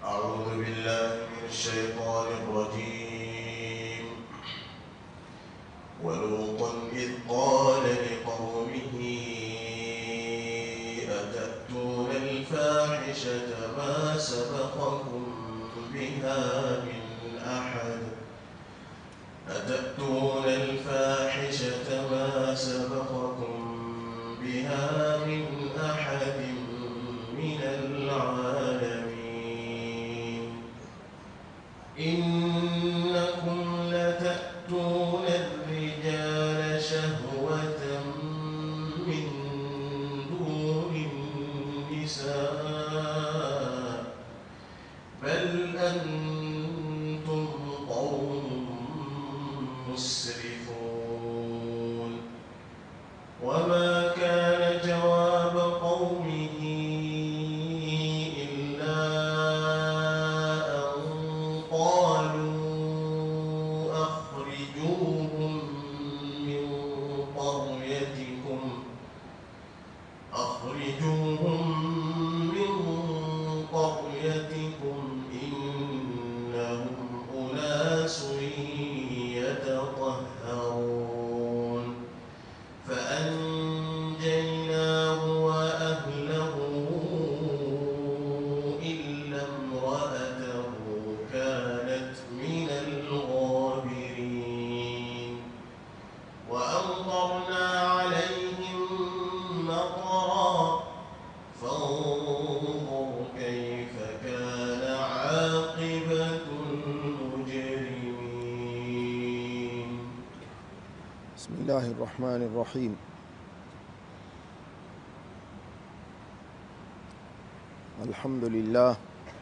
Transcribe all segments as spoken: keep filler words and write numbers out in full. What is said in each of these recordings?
أعوذ بالله من الشيطان الرجيم. ولوطا إذ قال لقومه أتأتون الفاحشة ما سبقكم بها من أحد أتأتون الفاحشة ما سبقكم بها من أحد من العالمين. إنكم لتأتون الرجال شهوة من دون النساء بل أنتم قوم مسرفون. وما كان جواب قومه إلا أن قالوا أخرجوهم من قريتكم أخرجوهم من قريتكم إنهم أناس يتطهرون. فأنجيناه وأهله إلا امرأته كانت من الغابرين. وأمطرنا عليهم مطرا فانظر كيف كان عاقبة المجرمين. بسم الله الرحمن الرحيم. الحمد لله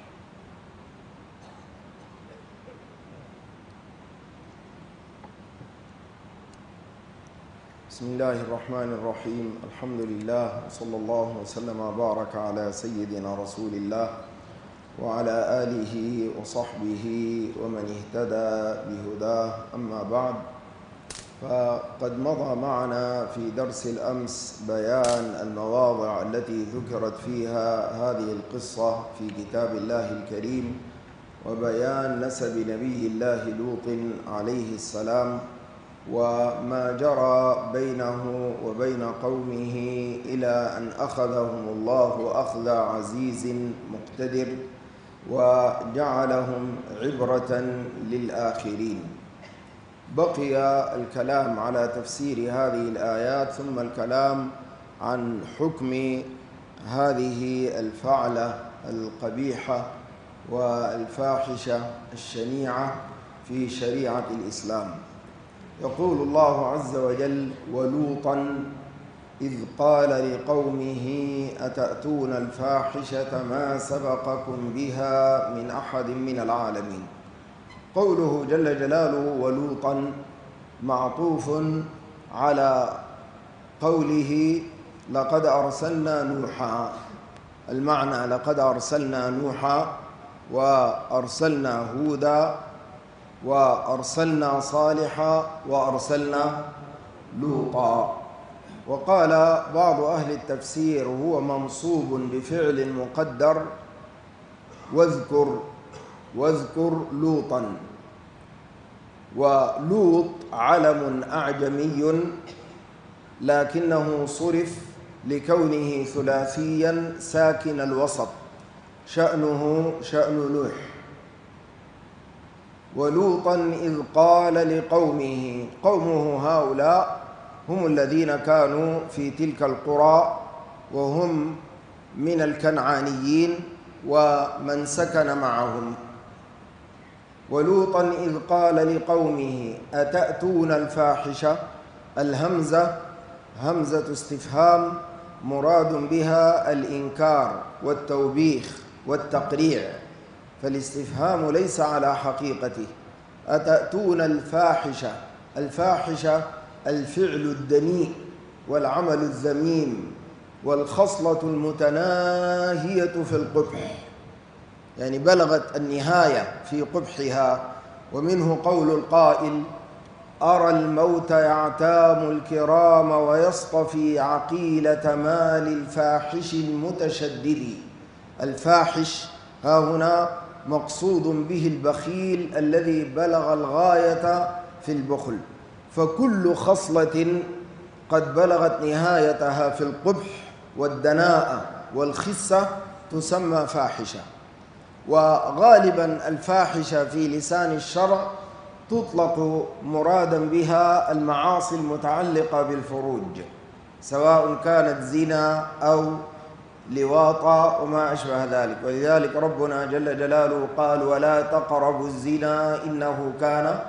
بسم الله الرحمن الرحيم. الحمد لله وصلى الله وسلم وبارك على سيدنا رسول الله وعلى آله وصحبه ومن اهتدى بهداه. أما بعد، فقد مضى معنا في درس الأمس بيان المواضع التي ذكرت فيها هذه القصة في كتاب الله الكريم، وبيان نسب نبي الله لوط عليه السلام وما جرى بينه وبين قومه إلى أن أخذهم الله أخذ عزيز مقتدر وجعلهم عبرة للآخرين. بقي الكلام على تفسير هذه الآيات ثم الكلام عن حكم هذه الفعلة القبيحة والفاحشة الشنيعة في شريعة الإسلام. يقول الله عز وجل: ولوطا إذ قال لقومه أتأتون الفاحشة ما سبقكم بها من أحد من العالمين. قوله جل جلاله ولوطا معطوف على قوله لقد أرسلنا نوحا. المعنى لقد أرسلنا نوحا وأرسلنا هودا وأرسلنا صالحا وأرسلنا لوطا. وقال بعض أهل التفسير هو منصوب بفعل مقدر واذكر واذكر لوطا. ولوط علم أعجمي لكنه صرف لكونه ثلاثيا ساكن الوسط، شأنه شأن نوح. ولوطا إذ قال لقومه، قومه هؤلاء هم الذين كانوا في تلك القرى وهم من الكنعانيين ومن سكن معهم. ولوطا إذ قال لقومه أتأتون الفاحشة، الهمزة همزة استفهام مراد بها الإنكار والتوبيخ والتقريع، فالاستفهام ليس على حقيقته. أتأتون الفاحشة، الفاحشة الفعل الدنيء والعمل الذميم والخصلة المتناهية في القبح، يعني بلغت النهاية في قبحها. ومنه قول القائل: أرى الموت يعتام الكرام ويصطفي عقيلة مال الفاحش المتشدد. الفاحش ها هنا مقصود به البخيل الذي بلغ الغاية في البخل، فكل خصلة قد بلغت نهايتها في القبح والدناءة والخسة تسمى فاحشة. وغالبا الفاحشة في لسان الشرع تطلق مرادا بها المعاصي المتعلقة بالفروج، سواء كانت زنا أو لواطا وما أشبه ذلك. ولذلك ربنا جل جلاله قال: ولا تقربوا الزنا إنه كان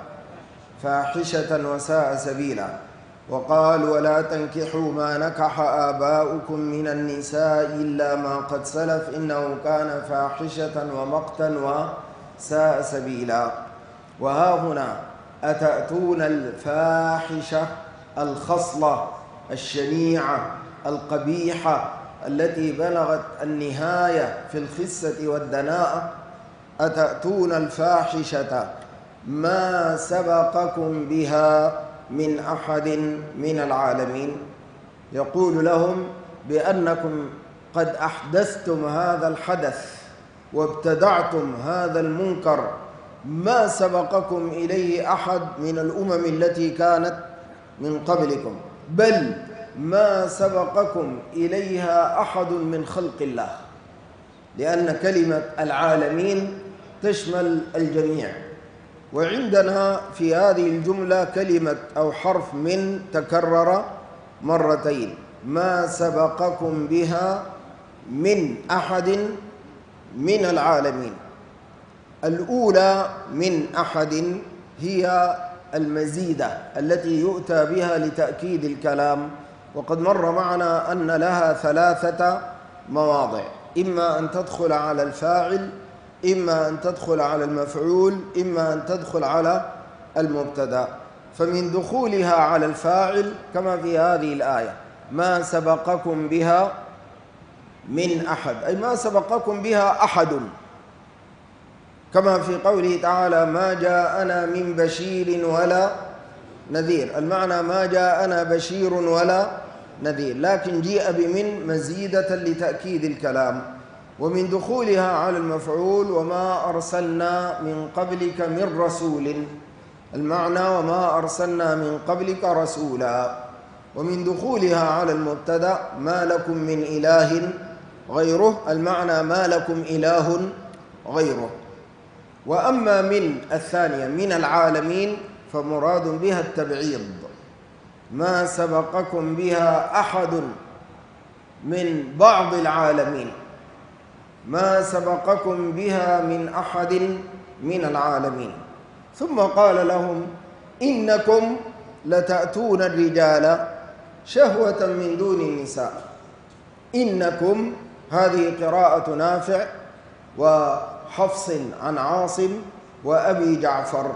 فاحشة وساء سبيلا. وقال: ولا تنكحوا ما نكح آباؤكم من النساء إلا ما قد سلف إنه كان فاحشة ومقتا وساء سبيلا. وها هنا أتأتون الفاحشة الخصلة الشنيعة القبيحة التي بلغت النهاية في الخسة والدناءة، أتأتون الفاحشة ما سبقكم بها من أحد من العالمين. يقول لهم بأنكم قد أحدثتم هذا الحدث وابتدعتم هذا المنكر ما سبقكم إليه أحد من الأمم التي كانت من قبلكم، بل ما سبقكم إليها أحد من خلق الله، لأن كلمة العالمين تشمل الجميع. وعندنا في هذه الجملة كلمة أو حرف من تكرر مرتين: ما سبقكم بها من أحد من العالمين. الأولى من أحد هي المزيدة التي يؤتى بها لتأكيد الكلام، وقد مر معنا أن لها ثلاثة مواضع: إما أن تدخل على الفاعل، إما أن تدخل على المفعول، إما أن تدخل على المبتدأ. فمن دخولها على الفاعل كما في هذه الآية: ما سبقكم بها من أحد، أي ما سبقكم بها أحد، كما في قوله تعالى: ما جاءنا من بشير ولا نذير. المعنى ما جاءنا بشير ولا نذير، لكن جيء بمن مزيدة لتأكيد الكلام. ومن دخولها على المفعول: وما أرسلنا من قبلك من رسول، المعنى وما أرسلنا من قبلك رسولا. ومن دخولها على المبتدأ: ما لكم من إله غيره، المعنى ما لكم إله غيره. وأما من الثانية من العالمين فمراد بها التبعيض: ما سبقكم بها أحد من بعض العالمين، ما سبقكم بها من أحد من العالمين. ثم قال لهم: إنكم لتأتون الرجال شهوة من دون النساء. إنكم هذه قراءة نافع وحفص عن عاصم وأبي جعفر،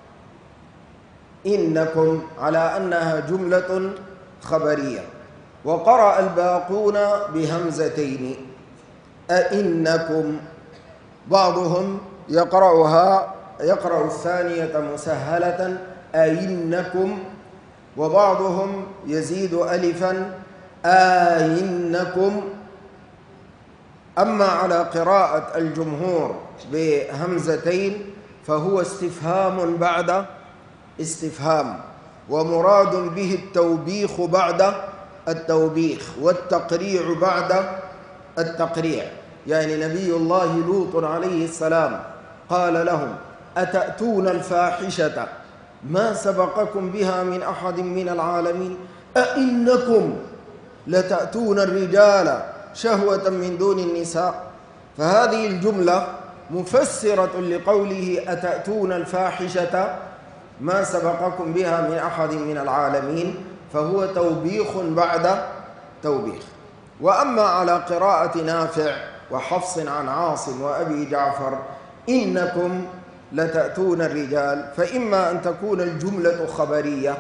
إنكم على أنها جملة خبرية. وقرأ الباقون بهمزتين: أئنكم، بعضهم يقرأها يقرأ الثانية مسهلة أئنكم، وبعضهم يزيد ألفا آئنكم. أما على قراءة الجمهور بهمزتين فهو استفهام بعد استفهام، ومراد به التوبيخ بعد التوبيخ والتقريع بعد التقريع. يعني نبي الله لوط عليه السلام قال لهم: أتأتون الفاحشة ما سبقكم بها من أحد من العالمين، أئنكم لتأتون الرجال شهوة من دون النساء. فهذه الجملة مفسرة لقوله: أتأتون الفاحشة ما سبقكم بها من أحد من العالمين، فهو توبيخ بعد توبيخ. وأما على قراءة نافع وحفص عن عاصم وأبي جعفر: إنكم لتأتون الرجال، فإما أن تكون الجملة خبرية،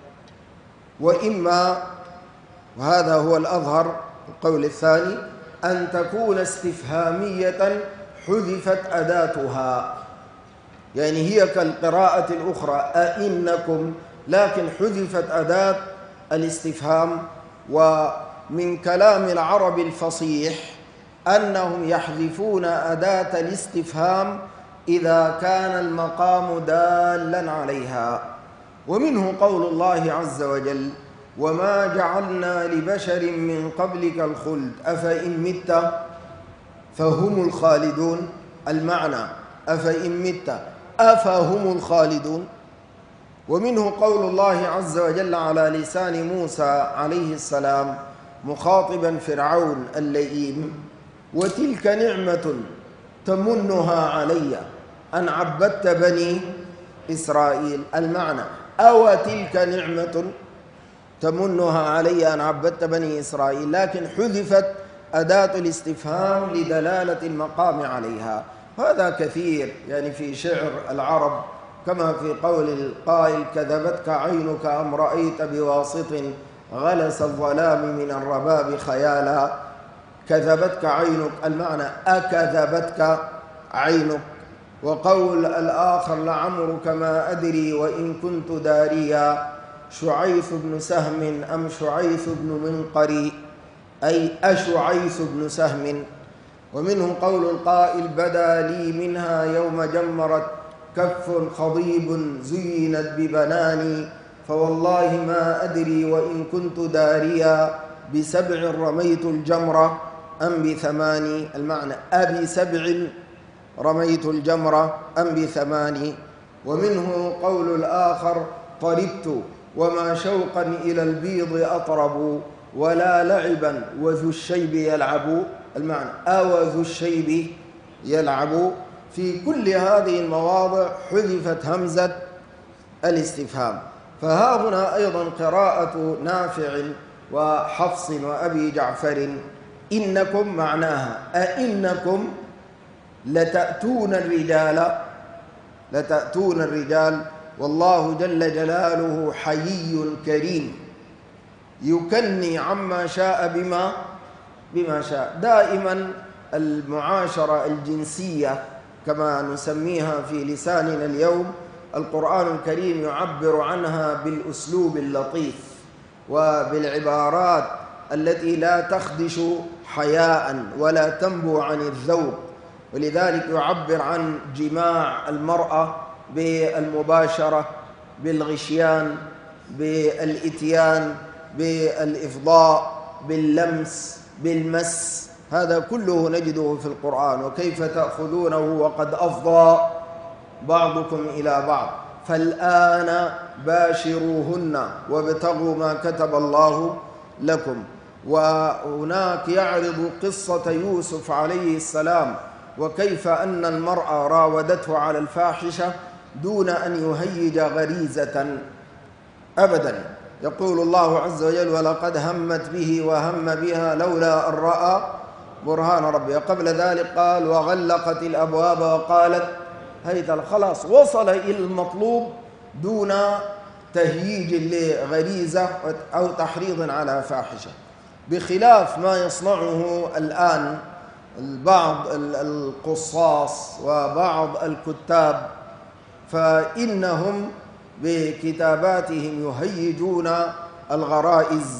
وإما، وهذا هو الأظهر القول الثاني، أن تكون استفهامية حذفت أداتها، يعني هي كالقراءة الأخرى أئنكم، لكن حذفت أداة الاستفهام. ومن كلام العرب الفصيح أنهم يحذفون أداة الاستفهام إذا كان المقام دالا عليها. ومنه قول الله عز وجل: وما جعلنا لبشر من قبلك الخلد أفإن مت فهم الخالدون. المعنى أفإن مت أفهم الخالدون. ومنه قول الله عز وجل على لسان موسى عليه السلام مخاطبا فرعون اللئيم: وتلك نعمة تمنها علي أن عبدت بني إسرائيل. المعنى: أو تلك نعمة تمنها علي أن عبدت بني إسرائيل، لكن حذفت أداة الاستفهام لدلالة المقام عليها. هذا كثير يعني في شعر العرب، كما في قول القائل: كذبتك عينك أم رأيت بواسط غلس الظلام من الرباب خيالا. كذبتك عينك، المعنى أكذبتك عينك. وقول الآخر: لعمرك ما أدري وإن كنت داريا شعيث بن سهم أم شعيث بن منقري، أي أشعيث بن سهم. ومنه قول القائل: بدا لي منها يوم جمرت كف خضيب زينت ببناني فوالله ما أدري وإن كنت داريا بسبع رميت الجمرة أم بثماني. المعنى: أبي سبع رميت الجمرة أم بثماني. ومنه قول الآخر: طربت وما شوقا إلى البيض أطرب ولا لعبا وذو الشيب يلعب. المعنى: أو ذو الشيب يلعب. في كل هذه المواضع حذفت همزة الاستفهام. فها هنا أيضا قراءة نافع وحفص وأبي جعفر: إنكم معناها أئنكم لتأتون الرجال لتأتون الرجال والله جل جلاله حيي كريم يكني عما شاء بما بما شاء. دائما المعاشرة الجنسية كما نسميها في لساننا اليوم، القرآن الكريم يعبر عنها بالأسلوب اللطيف وبالعبارات التي لا تخدش حياء ولا تنبو عن الذوق. ولذلك يعبر عن جماع المرأة بالمباشرة، بالغشيان، بالإتيان، بالإفضاء، باللمس، بالمس. هذا كله نجده في القرآن. وكيف تأخذونه وقد أفضى بعضكم إلى بعض فالآن باشروهن وابتغوا ما كتب الله لكم. وهناك يعرض قصة يوسف عليه السلام وكيف أن المرأة راودته على الفاحشة دون أن يهيج غريزة أبدا. يقول الله عز وجل: ولقد همت به وهم بها لولا أن رأى برهان ربي. قبل ذلك قال: وغلقت الأبواب وقالت هيت. خلاص وصل إلى المطلوب دون تهييج لغريزة أو تحريض على فاحشة، بخلاف ما يصنعه الآن بعض القصاص وبعض الكتاب، فإنهم بكتاباتهم يهيجون الغرائز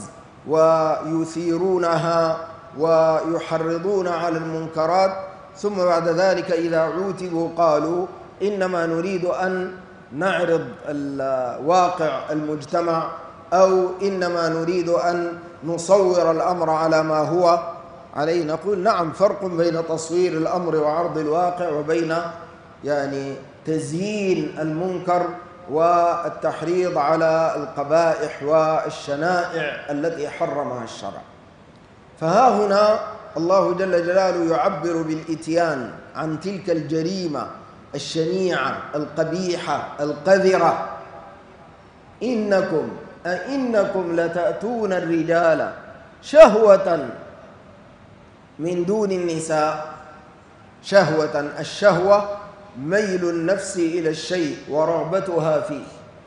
ويثيرونها ويحرضون على المنكرات، ثم بعد ذلك إذا عوتبوا قالوا إنما نريد أن نعرض واقع المجتمع، أو إنما نريد أن نصور الأمر على ما هو عليه. نقول نعم، فرق بين تصوير الأمر وعرض الواقع وبين يعني تزيين المنكر والتحريض على القبائح والشنائع التي حرمها الشرع. فها هنا الله جل جلاله يعبر بالإتيان عن تلك الجريمة الشنيعة القبيحة القذرة: إنكم أئنكم لتأتون الرجال شهوة من دون النساء. شهوة، الشهوة ميل النفس إلى الشيء ورغبتها فيه.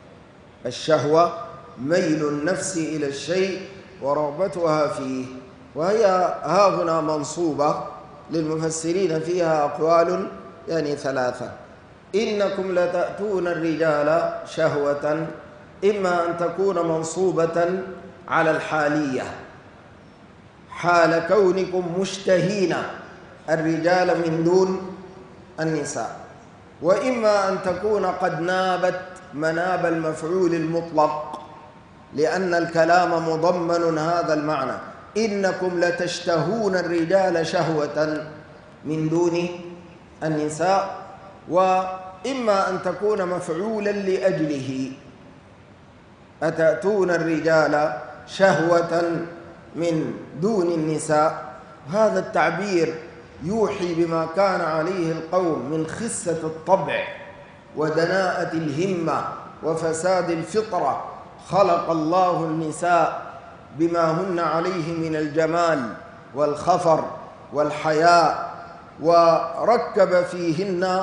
الشهوة ميل النفس إلى الشيء ورغبتها فيه. وهي ها هنا منصوبة للمفسرين فيها أقوال يعني ثلاثة: إنكم لتأتون الرجال شهوة، إما أن تكون منصوبة على الحالية، حال كونكم مشتهين الرجال من دون النساء، وإما أن تكون قد نابت مناب المفعول المطلق، لأن الكلام مضمن هذا المعنى: إنكم لتشتهون الرجال شهوة من دون النساء. وإما أن تكون مفعولا لأجله: أتأتون الرجال شهوة من دون النساء. هذا التعبير يوحي بما كان عليه القوم من خسة الطبع ودناءة الهمة وفساد الفطرة. خلق الله النساء بما هن عليه من الجمال والخفر والحياء، وركب فيهن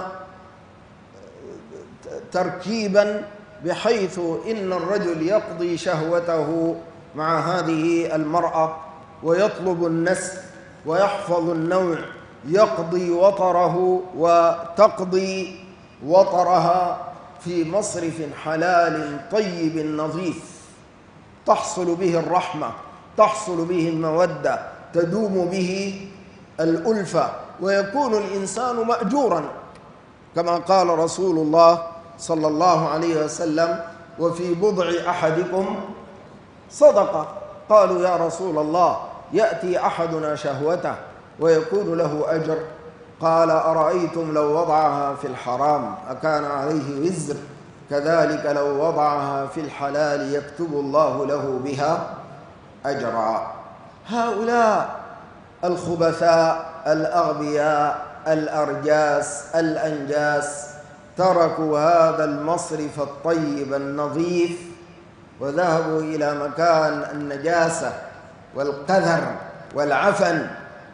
تركيبا بحيث إن الرجل يقضي شهوته مع هذه المرأة ويطلب النسل ويحفظ النوع، يقضي وطره وتقضي وطرها في مصرف حلال طيب نظيف، تحصل به الرحمة، تحصل به المودة، تدوم به الألفة، ويكون الإنسان مأجورا كما قال رسول الله صلى الله عليه وسلم: وفي بضع أحدكم صدقة. قالوا: يا رسول الله، يأتي أحدنا شهوته ويكون له أجر؟ قال: أرأيتم لو وضعها في الحرام أكان عليه وزر؟ كذلك لو وضعها في الحلال يكتب الله له بها أجرا. هؤلاء الخبثاء الأغبياء الأرجاس الأنجاس تركوا هذا المصرف الطيب النظيف وذهبوا إلى مكان النجاسة والقذر والعفن،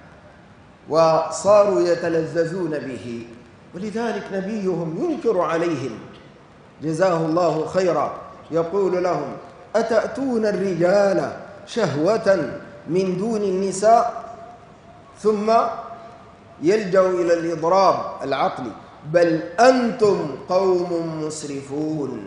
وصاروا يتلذذون به. ولذلك نبيهم ينكر عليهم جزاه الله خيرا، يقول لهم: أتأتون الرجال شهوة من دون النساء؟ ثم يلجأ إلى الإضراب العقلي: بل أنتم قوم مسرفون.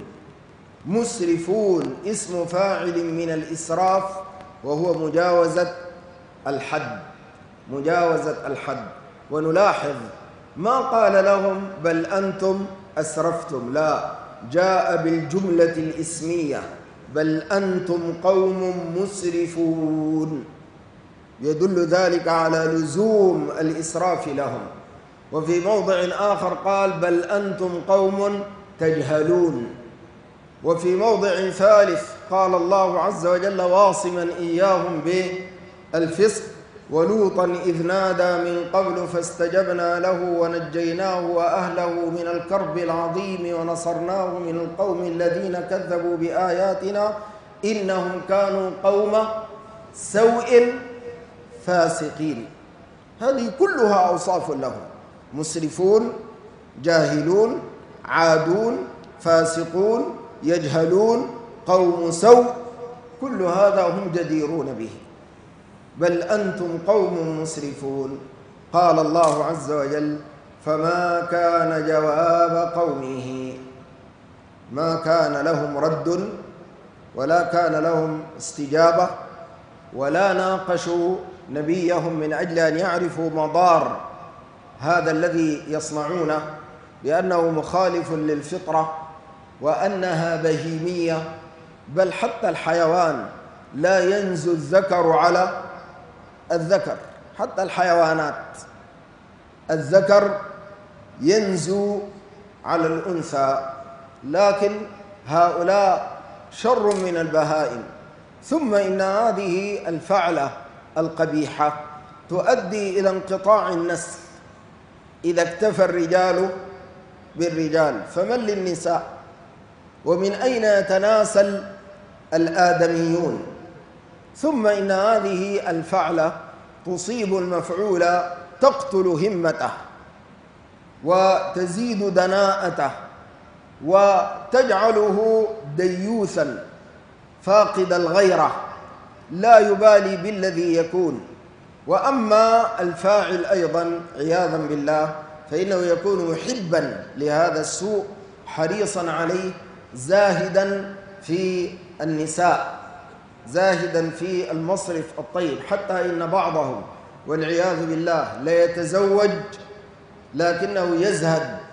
مسرفون اسم فاعل من الإسراف، وهو مجاوزة الحد، مجاوزة الحد. ونلاحظ ما قال لهم بل أنتم أسرفتم، لا، جاء بالجملة الإسمية: بل أنتم قوم مسرفون، يدل ذلك على لزوم الإسراف لهم. وفي موضع آخر قال: بل أنتم قوم تجهلون. وفي موضع ثالث قال الله عز وجل واصما إياهم بالفسق: ولوطا إذ نادى من قبل فاستجبنا له ونجيناه وأهله من الكرب العظيم ونصرناه من القوم الذين كذبوا بآياتنا إنهم كانوا قوم سوء فاسقين. هذه كلها أوصاف لهم: مسرفون، جاهلون، عادون، فاسقون، يجهلون، قوم سوء، كل هذا هم جديرون به. بل أنتم قوم مسرفون. قال الله عز وجل: فما كان جواب قومه، ما كان لهم رد ولا كان لهم استجابة، ولا ناقشوا نبيهم من أجل أن يعرفوا مضار هذا الذي يصنعونه، بأنه مخالف للفطرة وأنها بهيمية. بل حتى الحيوان لا ينزو الذكر على الذكر، حتى الحيوانات الذكر ينزو على الأنثى، لكن هؤلاء شر من البهائم. ثم إن هذه الفعلة القبيحة تؤدي إلى انقطاع النسل. إذا اكتفى الرجال بالرجال فمن للنساء؟ ومن أين يتناسل الآدميون؟ ثم إن هذه الفعلة تصيب المفعول تقتل همته وتزيد دناءته وتجعله ديوثا فاقد الغيرة، لا يبالي بالذي يكون. وأما الفاعل أيضا عياذا بالله فإنه يكون محبا لهذا السوء، حريصا عليه، زاهدا في النساء، زاهدا في المصرف الطيب، حتى إن بعضهم والعياذ بالله لا يتزوج لكنه يزهد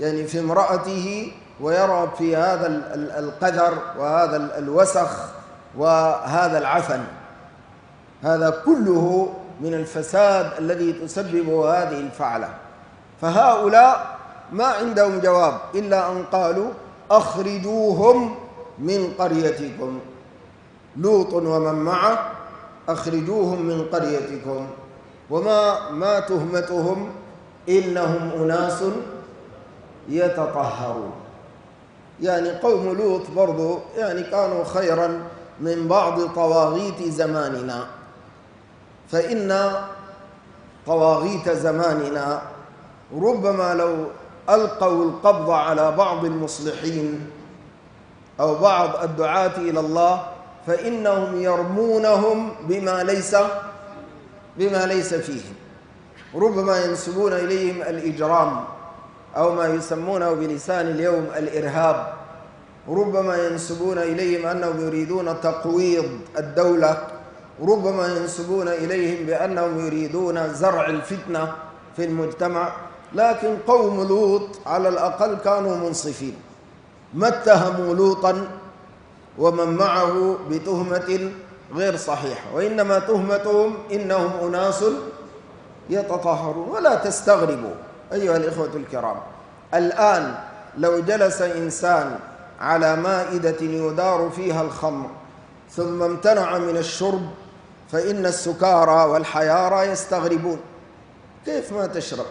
يعني في امرأته ويرى في هذا القذر وهذا الوسخ وهذا العفن، هذا كله من الفساد الذي تسببه هذه الفعلة. فهؤلاء ما عندهم جواب إلا أن قالوا أخرجوهم من قريتكم، لوط ومن معه أخرجوهم من قريتكم. وما ما تهمتهم إنهم أناس يتطهرون. يعني قوم لوط برضو يعني كانوا خيرا من بعض طواغيت زماننا، فإن طواغيت زماننا ربما لو ألقوا القبض على بعض المصلحين أو بعض الدعاة إلى الله فإنهم يرمونهم بما ليس بما ليس فيهم. ربما ينسبون إليهم الإجرام أو ما يسمونه بلسان اليوم الإرهاب، ربما ينسبون إليهم أنهم يريدون تقويض الدولة، ربما ينسبون إليهم بأنهم يريدون زرع الفتنة في المجتمع. لكن قوم لوط على الأقل كانوا منصفين، ما اتهموا لوطا ومن معه بتهمة غير صحيحة، وإنما تهمتهم إنهم أناس يتطهرون. ولا تستغربوا أيها الإخوة الكرام، الآن لو جلس إنسان على مائدة يدار فيها الخمر ثم امتنع من الشرب فإن السكارى والحيارى يستغربون، كيف ما تشرب؟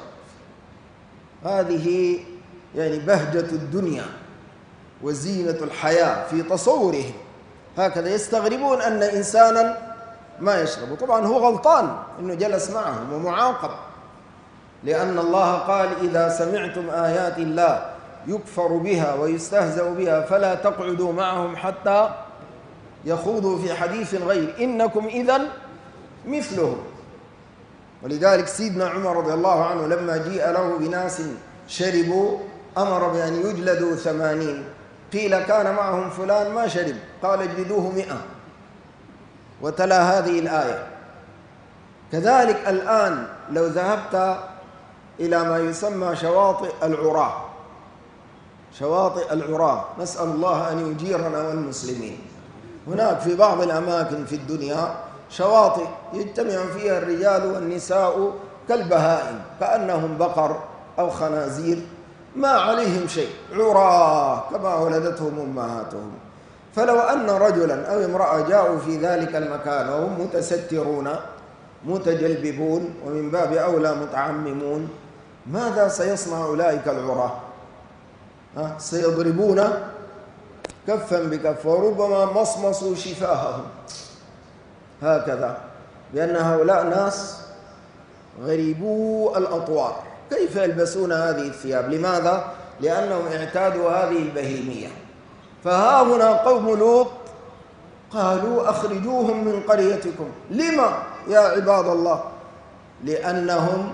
هذه يعني بهجة الدنيا وزينة الحياة في تصورهم، هكذا يستغربون أن إنسانا ما يشرب. طبعا هو غلطان أنه جلس معهم ومعاقب، لأن الله قال إذا سمعتم آيات الله يكفر بها ويستهزأ بها فلا تقعدوا معهم حتى يخوضوا في حديث غير إنكم إذن مثلهم. ولذلك سيدنا عمر رضي الله عنه لما جيء له بناس شربوا أمر بأن يجلدوا ثمانين، قيل كان معهم فلان ما شرب، قال اجلدوه مئة، وتلا هذه الآية. كذلك الآن لو ذهبت إلى ما يسمى شواطئ العراة، شواطئ العراة نسأل الله أن يجيرنا والمسلمين، هناك في بعض الأماكن في الدنيا شواطئ يجتمع فيها الرجال والنساء كالبهائم كأنهم بقر أو خنازير، ما عليهم شيء، عراة كما ولدتهم أمهاتهم. فلو أن رجلا أو امرأة جاءوا في ذلك المكان وهم متسترون متجلببون ومن باب أولى متعممون، ماذا سيصنع أولئك العراة؟ سيضربون كفا بكف وربما مصمصوا شفاههم هكذا، لأن هؤلاء ناس غريبو الأطوار، كيف يلبسون هذه الثياب؟ لماذا؟ لأنهم اعتادوا هذه البهيمية. فها هنا قوم لوط قالوا أخرجوهم من قريتكم. لما يا عباد الله؟ لأنهم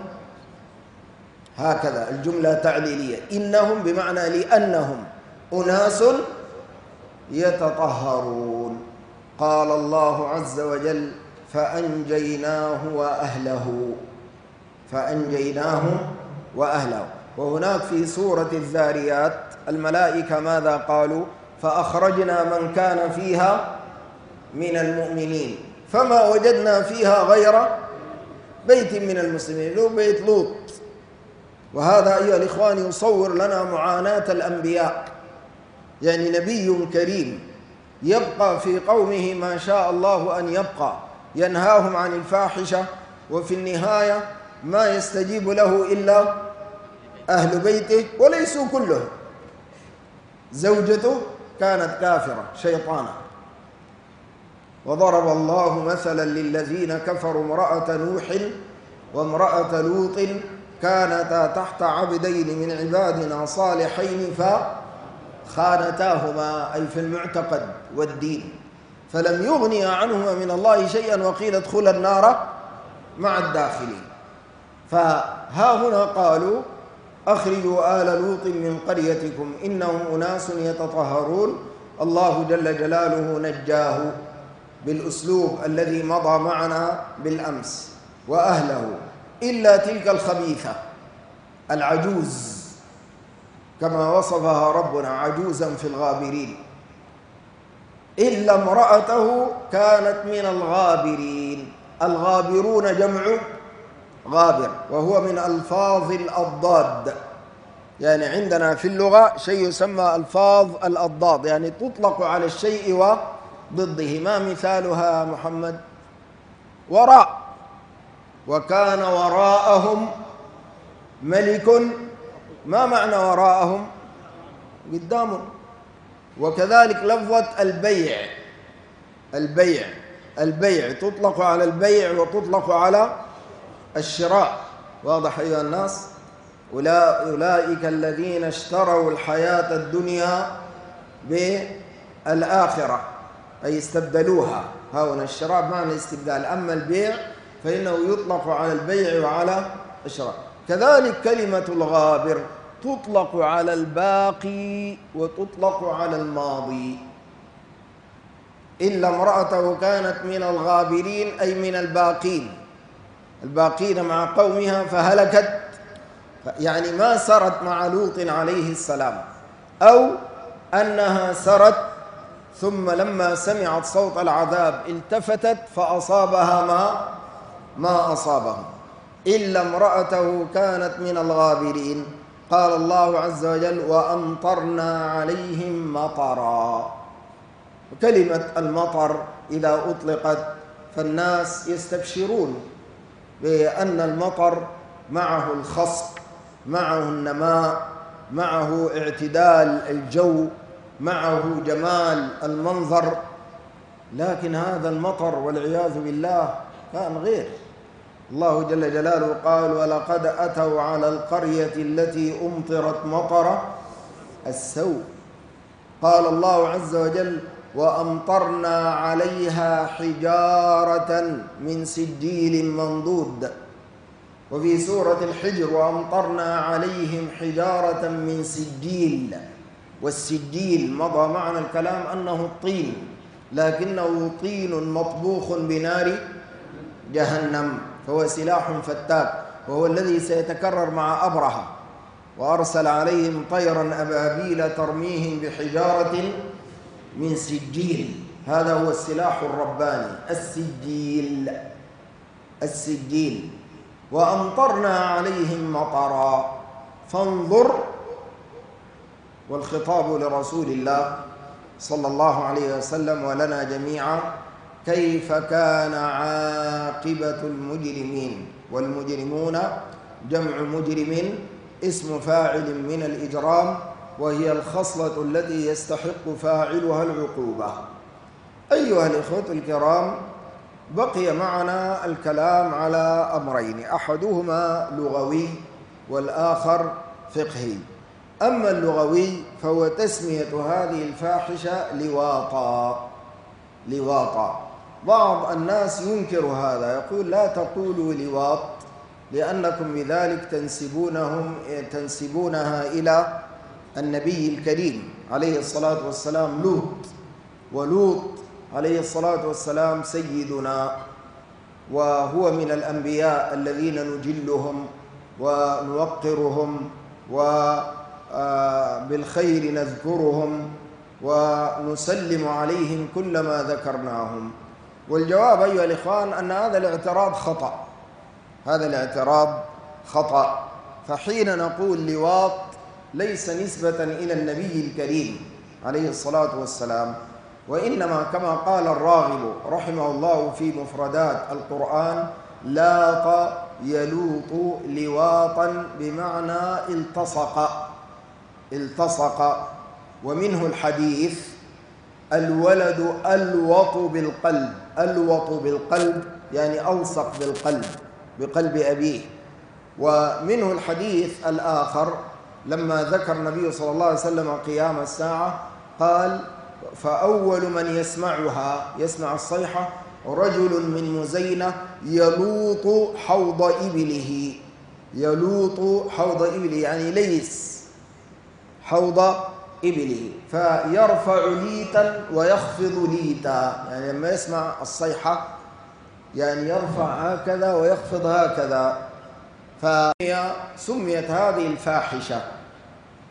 هكذا الجملة تعليلية، إنهم بمعنى لأنهم أناس يتطهرون. قال الله عز وجل فأنجيناه وأهله، فأنجيناه وأهله. وهناك في سورة الذاريات الملائكة ماذا قالوا؟ فأخرجنا من كان فيها من المؤمنين فما وجدنا فيها غير بيت من المسلمين، له بيت لوط. وهذا أيها الإخوان يصور لنا معاناة الأنبياء، يعني نبي كريم يبقى في قومه ما شاء الله أن يبقى، ينهاهم عن الفاحشة، وفي النهاية ما يستجيب له إلا أهل بيته وليسوا كلهم. زوجته كانت كافرة شيطانة. وضرب الله مثلا للذين كفروا امرأة نوح وامرأة لوط كانتا تحت عبدين من عبادنا صالحين فخانتاهما، أي في المعتقد والدين، فلم يغني عنهما من الله شيئا وقيل ادخلا النار مع الداخلين. فها هنا قالوا أخرجوا آل لوط من قريتكم إنهم أناس يتطهرون. الله جل جلاله نجاه بالأسلوب الذي مضى معنا بالأمس، وأهله إلا تلك الخبيثة العجوز كما وصفها ربنا عجوزا في الغابرين، إلا امرأته كانت من الغابرين. الغابرون جمع غابر، وهو من ألفاظ الأضداد. يعني عندنا في اللغة شيء يسمى ألفاظ الأضداد، يعني تطلق على الشيء وضده. ما مثالها محمد؟ وراء. وكان وراءهم ملك. ما معنى وراءهم؟ قدامهم. وكذلك لفظة البيع، البيع البيع تطلق على البيع وتطلق على الشراء. واضح أيها الناس؟ أولئك الذين اشتروا الحياة الدنيا بالآخرة، أي استبدلوها. هنا الشراء بمعنى الاستبدال، أما البيع فإنه يطلق على البيع وعلى الشراء. كذلك كلمة الغابر تطلق على الباقي وتطلق على الماضي. إلا امرأته كانت من الغابرين، أي من الباقين، الباقين مع قومها فهلكت، يعني ما سرت مع لوط عليه السلام، أو أنها سرت ثم لما سمعت صوت العذاب التفتت فأصابها ما ما أصابهم. إلا امرأته كانت من الغابرين. قال الله عز وجل: وأمطرنا عليهم مطرا. كلمة المطر إذا أطلقت فالناس يستبشرون بأن المطر معه الخصب، معه النماء، معه اعتدال الجو، معه جمال المنظر. لكن هذا المطر والعياذ بالله كان غير. الله جل جلاله قال: ولقد أتوا على القرية التي أمطرت مطر السوء. قال الله عز وجل: وأمطرنا عليها حجارة من سجيل منضود. وفي سورة الحجر: وأمطرنا عليهم حجارة من سجيل. والسجيل مضى معنى الكلام أنه الطين، لكنه طين مطبوخ بنار جهنم، فهو سلاح فتاك، وهو الذي سيتكرر مع أبرهة: وأرسل عليهم طيرا أبابيل ترميهم بحجارة من سجيل. هذا هو السلاح الرباني، السجيل السجيل. وأمطرنا عليهم مطرا. فانظر، والخطاب لرسول الله صلى الله عليه وسلم ولنا جميعا، كيف كان عاقبة المجرمين. والمجرمون جمع مجرم، اسم فاعل من الإجرام، وهي الخصلة التي يستحق فاعلها العقوبة. أيها الإخوة الكرام، بقي معنا الكلام على أمرين، أحدهما لغوي والآخر فقهي. أما اللغوي فهو تسمية هذه الفاحشة لواطا. لواطا. بعض الناس ينكر هذا، يقول: لا تقولوا لواط لأنكم بذلك تنسبونهم تنسبونها إلى النبي الكريم عليه الصلاة والسلام لوط، ولوط عليه الصلاة والسلام سيدنا، وهو من الأنبياء الذين نجلهم ونوقرهم وبالخير نذكرهم ونسلم عليهم كلما ذكرناهم. والجواب أيها الإخوان أن هذا الاعتراض خطأ، هذا الاعتراض خطأ. فحين نقول لواط ليس نسبة إلى النبي الكريم عليه الصلاة والسلام، وإنما كما قال الراغب رحمه الله في مفردات القرآن: لاط يلوط لواطا، بمعنى التصق التصق. ومنه الحديث: الولد ألوط بالقلب. ألوط بالقلب يعني ألصق بالقلب، بقلب أبيه. ومنه الحديث الآخر لما ذكر النبي صلى الله عليه وسلم قيام الساعة قال: فأول من يسمعها، يسمع الصيحة، رجل من مزينة يلوط حوض إبله. يلوط حوض إبله يعني ليس حوض إبله، فيرفع ليتا ويخفض ليتا، يعني لما يسمع الصيحة يعني يرفع هكذا ويخفض هكذا. فسميت هذه الفاحشة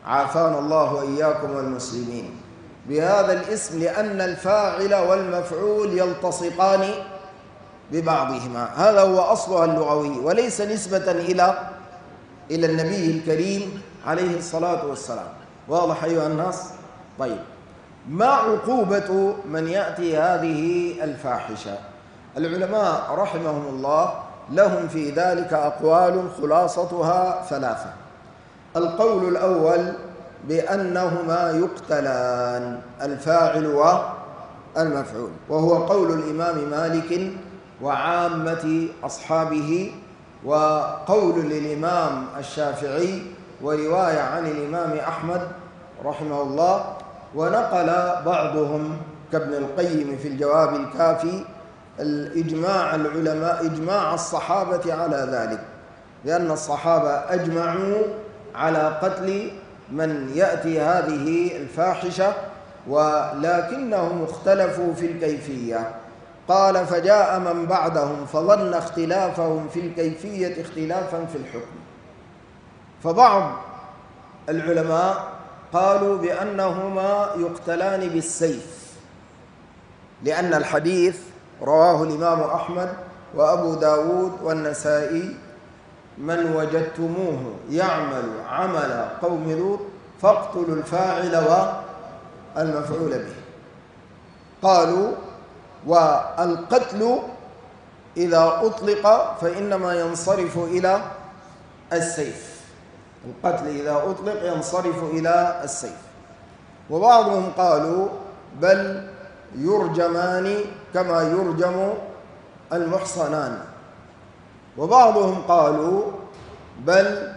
عافانا الله وإياكم والمسلمين بهذا الاسم، لأن الفاعل والمفعول يلتصقان ببعضهما. هذا هو أصلها اللغوي، وليس نسبة إلى إلى النبي الكريم عليه الصلاة والسلام. واضح أيها الناس؟ طيب، ما عقوبة من يأتي هذه الفاحشة؟ العلماء رحمهم الله لهم في ذلك أقوال، خلاصتها ثلاثة. القول الأول بأنهما يقتلان، الفاعل والمفعول، وهو قول الإمام مالك وعامة أصحابه، وقول للإمام الشافعي، ورواية عن الإمام أحمد رحمه الله، ونقل بعضهم كابن القيم في الجواب الكافي الإجماع العلماء إجماع الصحابة على ذلك، لأن الصحابة أجمعوا على قتل من يأتي هذه الفاحشة، ولكنهم اختلفوا في الكيفية. قال: فجاء من بعدهم فظن اختلافهم في الكيفية اختلافا في الحكم. فبعض العلماء قالوا بأنهما يقتلان بالسيف، لأن الحديث رواه الإمام أحمد وأبو داود والنسائي: من وجدتموه يعمل عمل قوم لوط فاقتلوا الفاعل والمفعول به. قالوا: والقتل إذا أطلق فإنما ينصرف إلى السيف، القتل إذا أطلق ينصرف إلى السيف. وبعضهم قالوا: بل يرجمان كما يرجم المحصنان. وبعضهم قالوا: بل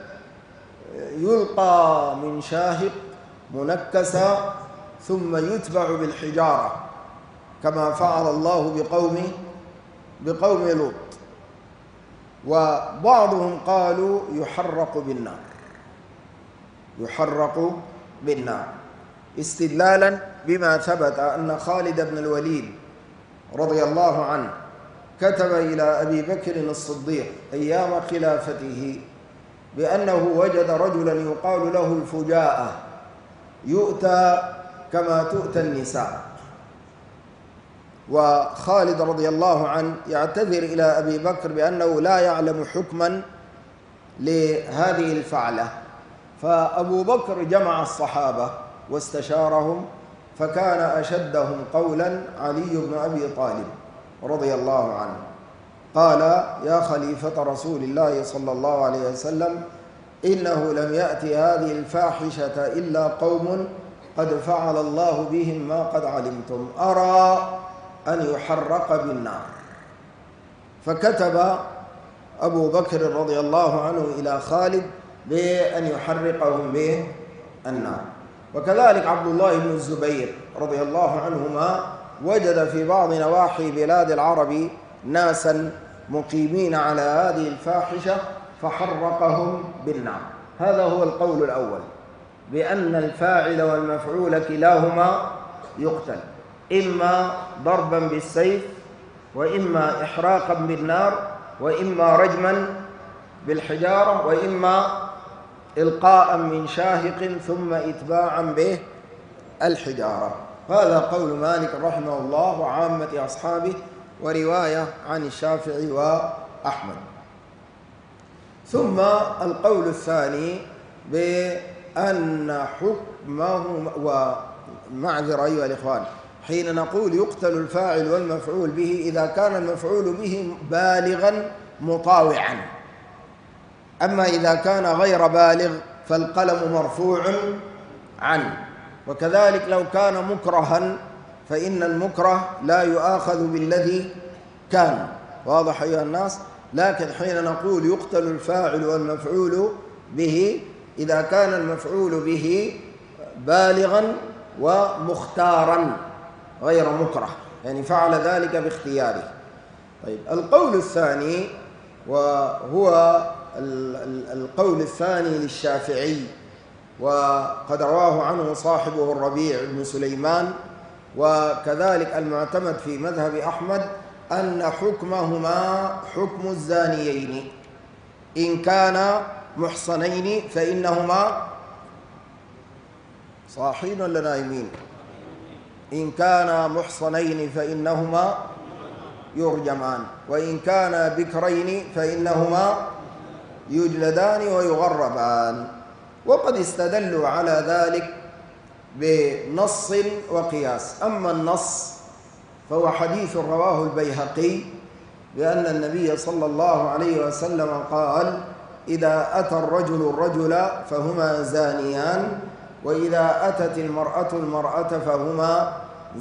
يلقى من شاهق منكسا ثم يتبع بالحجارة كما فعل الله بقوم بقوم لوط. وبعضهم قالوا: يحرق بالنار، يحرق بالنار، استدلالا بما ثبت أن خالد بن الوليد رضي الله عنه كتب إلى أبي بكر الصديق أيام خلافته بأنه وجد رجلا يقال له الفجاءة يؤتى كما تؤتى النساء. وخالد رضي الله عنه يعتذر إلى أبي بكر بأنه لا يعلم حكما لهذه الفعلة. فأبو بكر جمع الصحابة واستشارهم، فكان أشدهم قولا علي بن أبي طالب رضي الله عنه. قال: يا خليفة رسول الله صلى الله عليه وسلم، إنه لم يأتي هذه الفاحشة إلا قوم قد فعل الله بهم ما قد علمتم، أرى أن يحرق بالنار. فكتب أبو بكر رضي الله عنه إلى خالد بأن يحرقهم بالنار. وكذلك عبد الله بن الزبير رضي الله عنهما وجد في بعض نواحي بلاد العرب ناسا مقيمين على هذه الفاحشة فحرقهم بالنار. هذا هو القول الأول، بأن الفاعل والمفعول كلاهما يقتل، إما ضربا بالسيف، وإما إحراقا بالنار، وإما رجما بالحجارة، وإما إلقاء من شاهق ثم إتباعا به الحجارة. هذا قول مالك رحمه الله وعامة أصحابه، ورواية عن الشافعي وأحمد. ثم القول الثاني بأن حكمه، ومعذرة أيها الإخوان، حين نقول يقتل الفاعل والمفعول به إذا كان المفعول به بالغا مطاوعا، أما إذا كان غير بالغ فالقلم مرفوع عنه. وكذلك لو كان مكرها فإن المكره لا يؤاخذ بالذي كان. واضح أيها الناس؟ لكن حين نقول يقتل الفاعل والمفعول به إذا كان المفعول به بالغا ومختارا غير مكره، يعني فعل ذلك باختياره. طيب، القول الثاني، وهو القول الثاني للشافعي، وقد رواه عنه صاحبه الربيع بن سليمان، وكذلك المعتمد في مذهب أحمد أن حكمهما حكم الزانيين، إن كانا محصنين فإنهما صاحين ولا نايمين؟ إن كانا محصنين فإنهما يرجمان، وإن كانا بكرين فإنهما يجلدان ويغربان. وقد استدلوا على ذلك بنص وقياس. أما النص فهو حديث رواه البيهقي بأن النبي صلى الله عليه وسلم قال: إذا أتى الرجل الرجل فهما زانيان، وإذا أتت المرأة المرأة فهما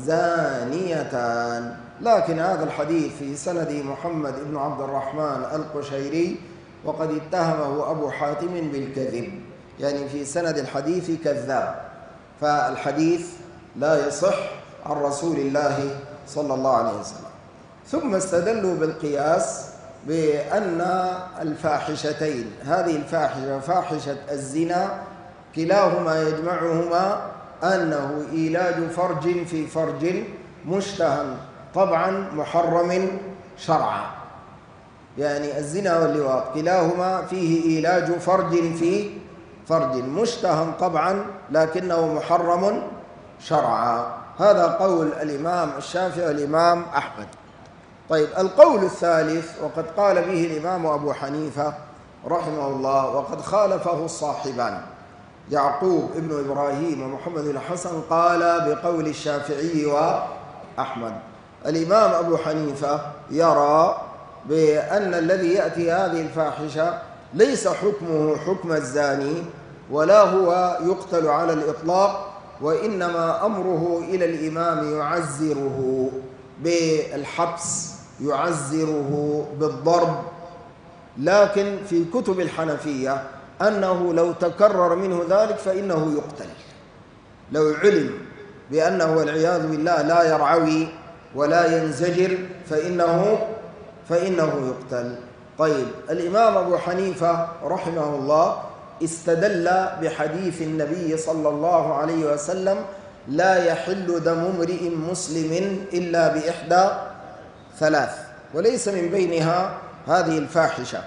زانيتان. لكن هذا الحديث في سند محمد بن عبد الرحمن القشيري، وقد اتهمه أبو حاتم بالكذب، يعني في سند الحديث كذاب، فالحديث لا يصح عن رسول الله صلى الله عليه وسلم. ثم استدلوا بالقياس بأن الفاحشتين، هذه الفاحشة فاحشة الزنا، كلاهما يجمعهما أنه إيلاج فرج في فرج مشتهى طبعا محرم شرعا. يعني الزنا واللواط كلاهما فيه إيلاج فرج في فرج مشتهى طبعا لكنه محرم شرعا. هذا قول الإمام الشافعي والإمام أحمد. طيب، القول الثالث وقد قال به الإمام أبو حنيفة رحمه الله، وقد خالفه الصاحبان يعقوب ابن إبراهيم ومحمد بن الحسن، قال بقول الشافعي وأحمد. الإمام أبو حنيفة يرى بأن الذي يأتي هذه الفاحشة ليس حكمه حكم الزاني، ولا هو يقتل على الإطلاق، وإنما أمره إلى الإمام يعزره بالحبس، يعزره بالضرب. لكن في كتب الحنفية أنه لو تكرر منه ذلك فإنه يقتل، لو علم بأنه والعياذ بالله لا يرعوي ولا ينزجر فإنه فإنه يقتل. طيب، الإمام أبو حنيفة رحمه الله استدل بحديث النبي صلى الله عليه وسلم: لا يحل دم امرئ مسلم إلا بإحدى ثلاث، وليس من بينها هذه الفاحشة،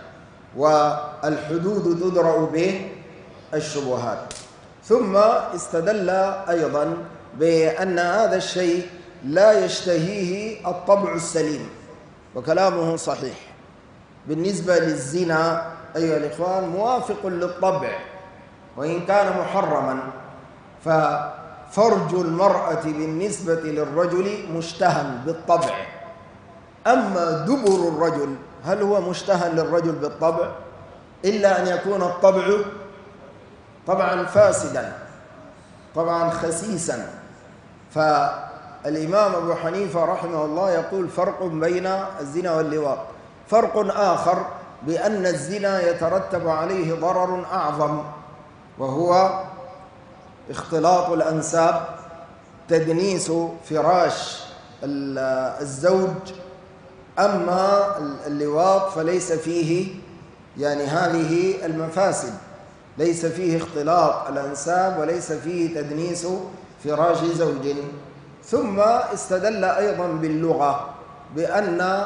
والحدود تدرأ به الشبهات. ثم استدل أيضا بأن هذا الشيء لا يشتهيه الطبع السليم، وكلامه صحيح. بالنسبة للزنا أيها الإخوان موافق للطبع وإن كان محرما، ففرج المرأة بالنسبة للرجل مشتهى بالطبع. أما دبر الرجل هل هو مشتهى للرجل بالطبع؟ إلا أن يكون الطبع طبعا فاسدا، طبعا خسيسا. فالإمام أبو حنيفة رحمه الله يقول فرق بين الزنا واللواط. فرق آخر بأن الزنا يترتب عليه ضرر أعظم، وهو اختلاط الأنساب، تدنيس فراش الزوج. أما اللواط فليس فيه يعني هذه المفاسد، ليس فيه اختلاط الأنساب وليس فيه تدنيس فراش زوج. ثم استدل أيضا باللغة بأن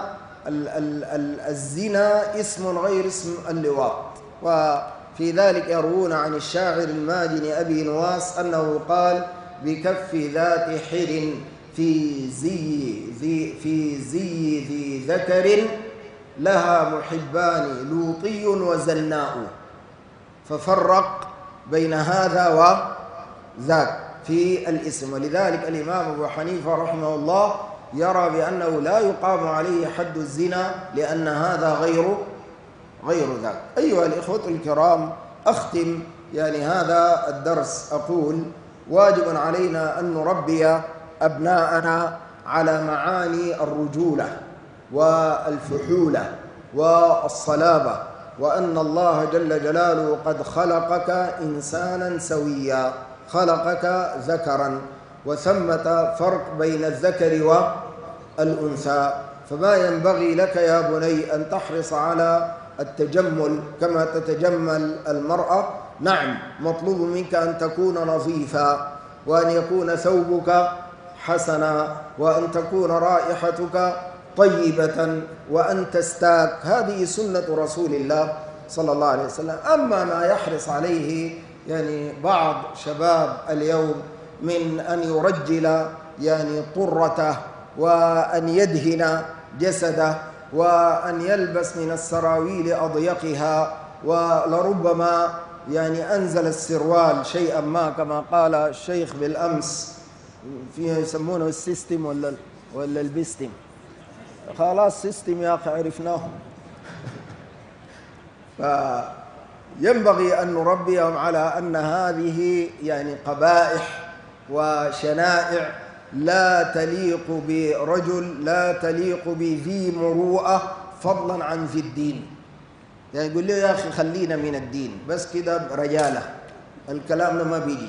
الزنا اسم غير اسم اللواط، وفي ذلك يروون عن الشاعر الماجن أبي نواس أنه قال: بكف ذات حر في زي ذي في زي ذي ذكر لها محبان لوطي وزناء. ففرق بين هذا وذاك في الاسم. ولذلك الإمام أبو حنيفة رحمه الله يرى بأنه لا يقام عليه حد الزنا، لأن هذا غير غير ذاك. أيها الإخوة الكرام، أختم يعني هذا الدرس أقول: واجب علينا أن نربي أبناءنا على معاني الرجولة والفحولة والصلابة، وأن الله جل جلاله قد خلقك إنسانا سويا، خلقك ذكرا، وثمة فرق بين الذكر والأنثى. فما ينبغي لك يا بني أن تحرص على التجمل كما تتجمل المرأة. نعم، مطلوب منك أن تكون نظيفا، وأن يكون ثوبك حسنا، وأن تكون رائحتك طيبة، وأن تستاك. هذه سنة رسول الله صلى الله عليه وسلم. أما ما يحرص عليه يعني بعض شباب اليوم من أن يرجل يعني طرته وأن يدهن جسده وأن يلبس من السراويل أضيقها، ولربما يعني أنزل السروال شيئا ما كما قال الشيخ بالأمس، فيها يسمونه السيستم ولا ولا البيستم، خلاص سيستم يا أخي عرفناه. فينبغي أن نربيهم على أن هذه يعني قبائح وشنائع لا تليق برجل، لا تليق بذي مروءة، فضلا عن ذي الدين. يعني يقول له يا أخي خلينا من الدين بس كده رجالة، الكلام ما بيجي،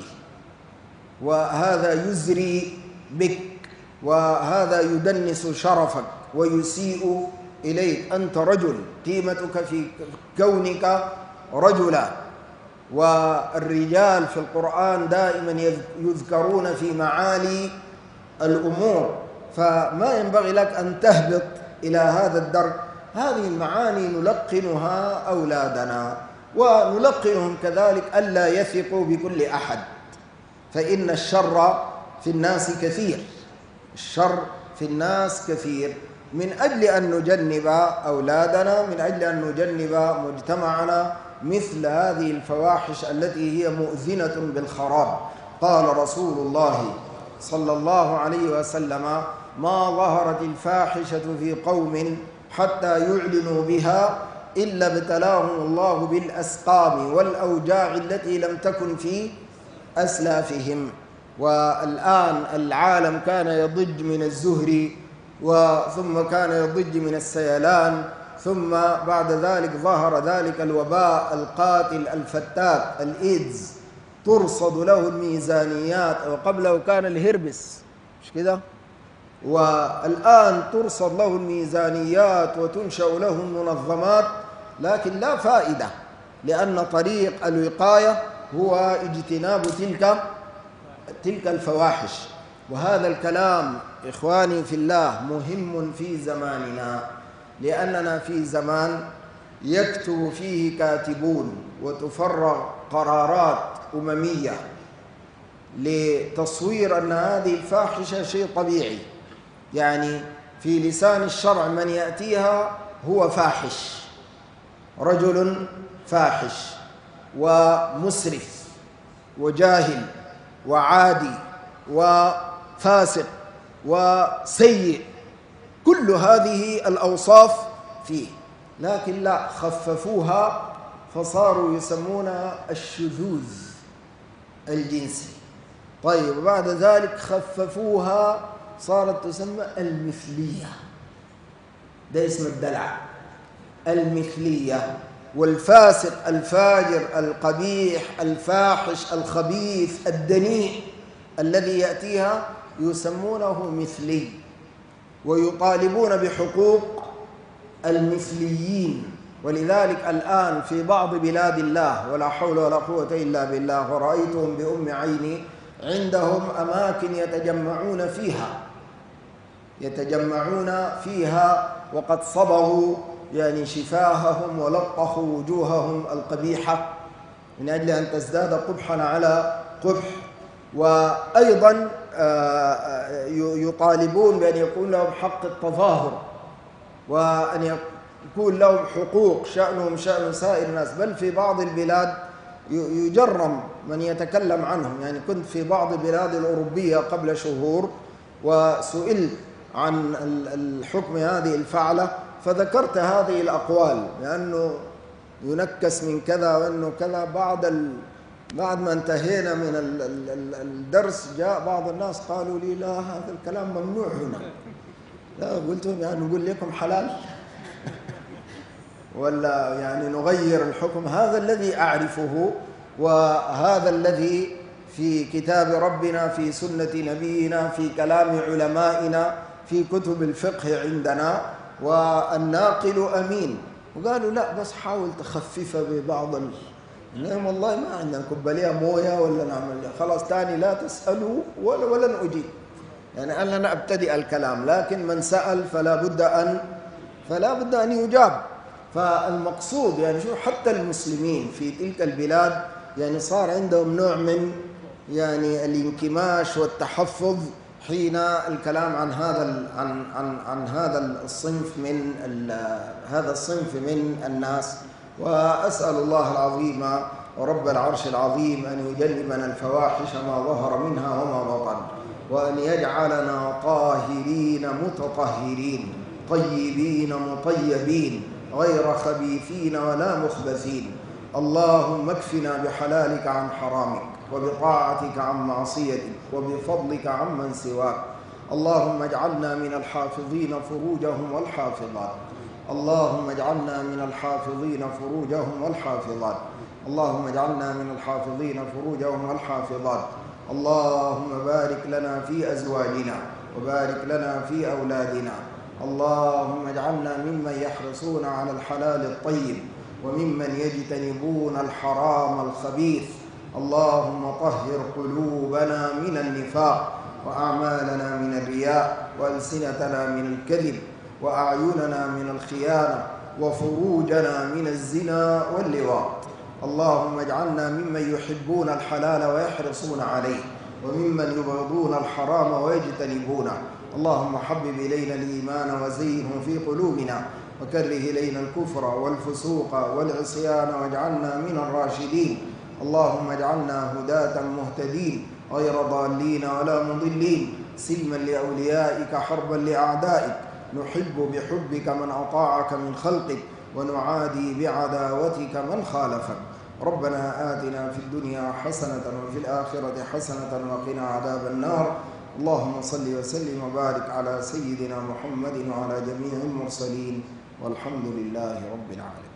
وهذا يزري بك وهذا يدنس شرفك ويسيء إليك. أنت رجل، قيمتك في كونك رجلا، والرجال في القرآن دائما يذكرون في معالي الأمور، فما ينبغي لك أن تهبط إلى هذا الدرك. هذه المعاني نلقنها أولادنا، ونلقنهم كذلك ألا يثقوا بكل أحد، فإن الشر في الناس كثير، الشر في الناس كثير. من أجل أن نجنب أولادنا، من أجل أن نجنب مجتمعنا مثل هذه الفواحش التي هي مؤذنة بالخراب. قال رسول الله صلى الله عليه وسلم: ما ظهرت الفاحشة في قوم حتى يعلنوا بها إلا ابتلاهم الله بالأسقام والأوجاع التي لم تكن في أسلافهم. والآن العالم كان يضج من الزهر، وثم كان يضج من السيلان، ثم بعد ذلك ظهر ذلك الوباء القاتل الفتاك الإيدز، ترصد له الميزانيات، وقبله كان الهربس مش كده، والآن ترصد له الميزانيات وتنشأ له المنظمات، لكن لا فائدة، لأن طريق الوقاية هو اجتناب تلك تلك الفواحش. وهذا الكلام إخواني في الله مهم في زماننا، لأننا في زمان يكتب فيه كاتبون وتفرغ قرارات أممية لتصوير أن هذه الفاحشة شيء طبيعي. يعني في لسان الشرع من يأتيها هو فاحش، رجل فاحش ومسرف وجاهل وعادي وفاسق وسيء، كل هذه الأوصاف فيه، لكن لا، خففوها فصاروا يسمونها الشذوذ الجنسي. طيب وبعد ذلك خففوها صارت تسمى المثلية، ده اسم الدلع، المثلية. والفاسق الفاجر القبيح الفاحش الخبيث الدنيء الذي يأتيها يسمونه مثلي، ويطالبون بحقوق المثليين. ولذلك الآن في بعض بلاد الله، ولا حول ولا قوة إلا بالله، ورأيتهم بأم عيني، عندهم أماكن يتجمعون فيها يتجمعون فيها وقد صبغوا يعني شفاههم ولطخوا وجوههم القبيحة من أجل أن تزداد قبحا على قبح. وأيضا يطالبون بأن يكون لهم حق التظاهر، وأن يكون لهم حقوق شأنهم شأن سائر الناس، بل في بعض البلاد يجرم من يتكلم عنهم. يعني كنت في بعض البلاد الأوروبية قبل شهور وسئلت عن الحكم هذه الفعلة، فذكرت هذه الأقوال، لأنه ينكس من كذا وأنه كذا. بعد ال... بعد ما انتهينا من ال... ال... الدرس جاء بعض الناس قالوا لي: لا، هذا الكلام ممنوع هنا. لا، قلت لهم: يعني نقول لكم حلال ولا يعني نغير الحكم؟ هذا الذي أعرفه، وهذا الذي في كتاب ربنا، في سنة نبينا، في كلام علمائنا، في كتب الفقه عندنا، والناقل أمين. وقالوا: لا، بس حاول تخففها ببعض ال... إنهم والله ما عندنا كبالية موية ولا نعمل خلاص تاني لا تسألوا ولا ولن أجيب. يعني أنا أبتدئ الكلام، لكن من سأل فلا بد أن فلا بد أن يجاب. فالمقصود يعني شو، حتى المسلمين في تلك البلاد يعني صار عندهم نوع من يعني الانكماش والتحفظ حين الكلام عن هذا عن عن عن هذا الصنف من هذا الصنف من الناس. وأسأل الله العظيم ورب العرش العظيم أن يجنبنا الفواحش ما ظهر منها وما بطن، وأن يجعلنا طاهرين متطهرين طيبين مطيبين غير خبيثين ولا مخبثين. اللهم اكفنا بحلالك عن حرامك، وبطاعتك عن معصيتك، وبفضلك عمن سواك. اللهم اجعلنا من الحافظين فروجهم والحافظات. اللهم اجعلنا من الحافظين فروجهم والحافظات. اللهم اجعلنا من الحافظين فروجهم والحافظات. اللهم بارك لنا في أزواجنا، وبارك لنا في أولادنا. اللهم اجعلنا ممن يحرصون على الحلال الطيب، وممن يجتنبون الحرام الخبيث. اللهم طهر قلوبنا من النفاق، وأعمالنا من الرياء، وألسنتنا من الكذب، وأعيننا من الخيانة، وفروجنا من الزنا واللواط. اللهم اجعلنا ممن يحبون الحلال ويحرصون عليه، وممن يبغضون الحرام ويجتنبونه. اللهم حبب إلينا الإيمان وزينه في قلوبنا، وكره إلينا الكفر والفسوق والعصيان واجعلنا من الراشدين. اللهم اجعلنا هداة مهتدين غير ضالين ولا مضلين، سلما لأوليائك حربا لأعدائك. نحب بحبك من أطاعك من خلقك، ونعادي بعداوتك من خالفك. ربنا آتنا في الدنيا حسنة وفي الآخرة حسنة وقنا عذاب النار. اللهم صل وسلم وبارك على سيدنا محمد وعلى جميع المرسلين، والحمد لله رب العالمين.